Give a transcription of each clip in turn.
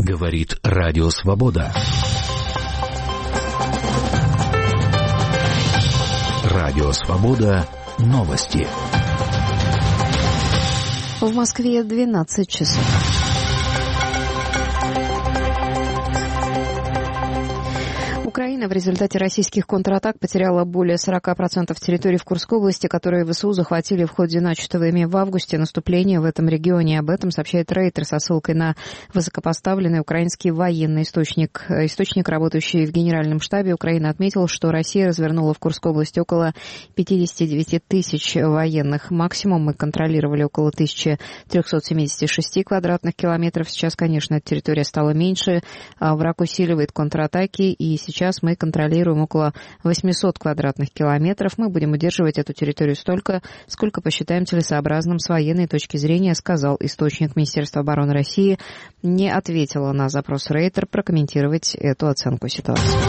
Говорит Радио Свобода. Радио Свобода. Новости. В Москве 12 часов. Украина в результате российских контратак потеряла более 40% территории в Курской области, которые ВСУ захватили в ходе начатого ими в августе наступления в этом регионе. Об этом сообщает Рейтер со ссылкой на высокопоставленный украинский военный источник. Источник, работающий в Генеральном штабе Украины, отметил, что Россия развернула в Курской области около 59 тысяч военных. Максимум мы контролировали около 1376 квадратных километров. Сейчас, конечно, эта территория стала меньше. Враг усиливает контратаки, и сейчас мы контролируем около 800 квадратных километров. Мы будем удерживать эту территорию столько, сколько посчитаем целесообразным с военной точки зрения, сказал источник. Министерства обороны России не ответило на запрос Рейтер прокомментировать эту оценку ситуации.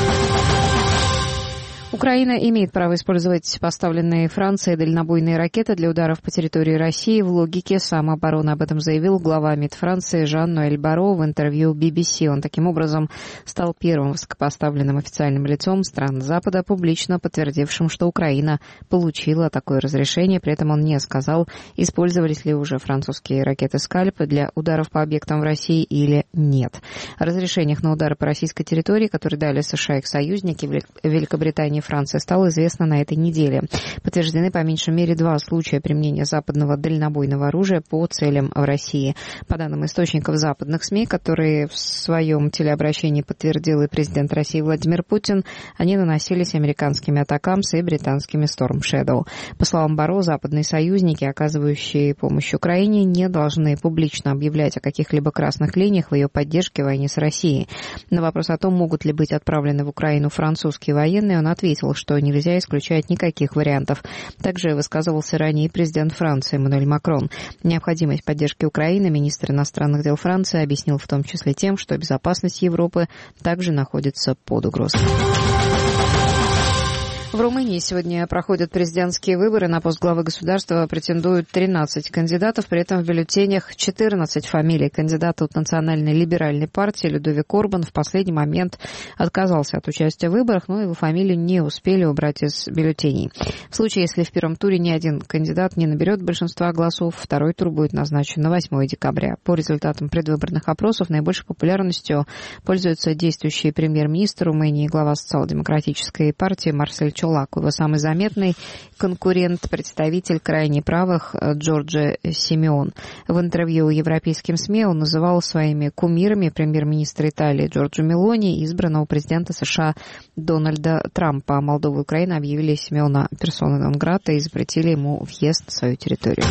Украина имеет право использовать поставленные Францией дальнобойные ракеты для ударов по территории России в логике самообороны. Об этом заявил глава МИД Франции Жан-Ноэль Барро в интервью BBC. Он таким образом стал первым высокопоставленным официальным лицом стран Запада, публично подтвердившим, что Украина получила такое разрешение. При этом он не сказал, использовались ли уже французские ракеты «Скальп» для ударов по объектам в России или нет. О разрешениях на удары по российской территории, которые дали США и их союзники, Великобритания и Франция, стало известно на этой неделе. Подтверждены по меньшей мере 2 случая применения западного дальнобойного оружия по целям в России. По данным источников западных СМИ, которые в своем телеобращении подтвердил и президент России Владимир Путин, они наносились американскими атакамс и британскими Storm Shadow. По словам Барро, западные союзники, оказывающие помощь Украине, не должны публично объявлять о каких-либо красных линиях в ее поддержке в войне с Россией. На вопрос о том, могут ли быть отправлены в Украину французские военные, он ответил, что нельзя исключать никаких вариантов. Также высказывался ранее президент Франции Эммануэль Макрон. Необходимость поддержки Украины министр иностранных дел Франции объяснил в том числе тем, что безопасность Европы также находится под угрозой. В Румынии сегодня проходят президентские выборы. На пост главы государства претендуют 13 кандидатов. При этом в бюллетенях 14 фамилий. Кандидата от Национальной либеральной партии Людовик Орбан в последний момент отказался от участия в выборах, но его фамилию не успели убрать из бюллетеней. В случае, если в первом туре ни один кандидат не наберет большинства голосов, второй тур будет назначен на 8 декабря. По результатам предвыборных опросов наибольшей популярностью пользуется действующий премьер-министр Румынии, глава социал-демократической партии Марсель Чолак. Его самый заметный конкурент, представитель крайне правых Джорджо Симеон. В интервью европейским СМИ он называл своими кумирами премьер-министра Италии Джорджо Мелони и избранного президента США Дональда Трампа. Молдова и Украина объявили Симеона персоной нон грата и запретили ему въезд в свою территорию.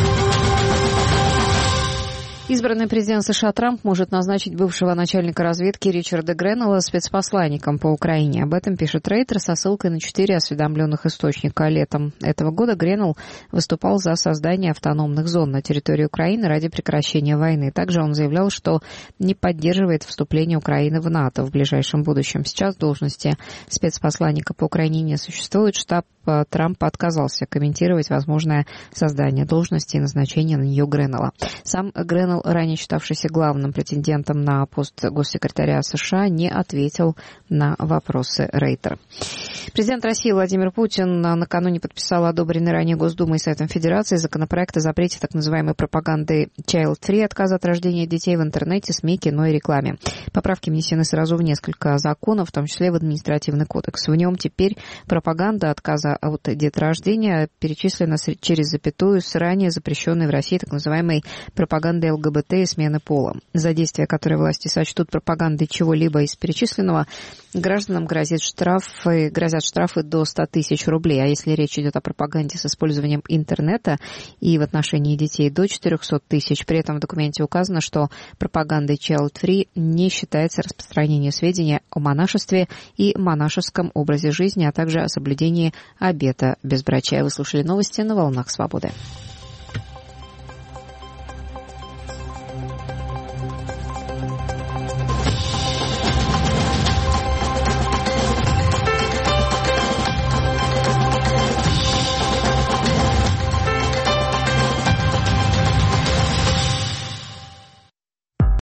Избранный президент США Трамп может назначить бывшего начальника разведки Ричарда Гренелла спецпосланником по Украине. Об этом пишет Рейтер со ссылкой на 4 осведомленных источника. Летом этого года Гренелл выступал за создание автономных зон на территории Украины ради прекращения войны. Также он заявлял, что не поддерживает вступление Украины в НАТО в ближайшем будущем. Сейчас должности спецпосланника по Украине не существует. Штаб Трампа отказался комментировать возможное создание должности и назначение на нее Гренелла. Сам Гренелл, ранее считавшийся главным претендентом на пост госсекретаря США, не ответил на вопросы Рейтера. Президент России Владимир Путин накануне подписал одобренный ранее Госдумой и Советом Федерации законопроект о запрете так называемой пропаганды child-free, отказа от рождения детей в интернете, СМИ, кино и рекламе. Поправки внесены сразу в несколько законов, в том числе в административный кодекс. В нем теперь пропаганда отказа от деторождения перечислена через запятую с ранее запрещенной в России так называемой пропагандой ЛГБТ и смены пола. За действия, которые власти сочтут пропагандой чего-либо из перечисленного, гражданам грозят штрафы до 100 тысяч рублей. А если речь идет о пропаганде с использованием интернета и в отношении детей, до 400 тысяч. При этом в документе указано, что пропагандой child-free не считается распространение сведений о монашестве и монашеском образе жизни, а также о соблюдении обета безбрачия. Вы слушали новости на «Волнах Свободы».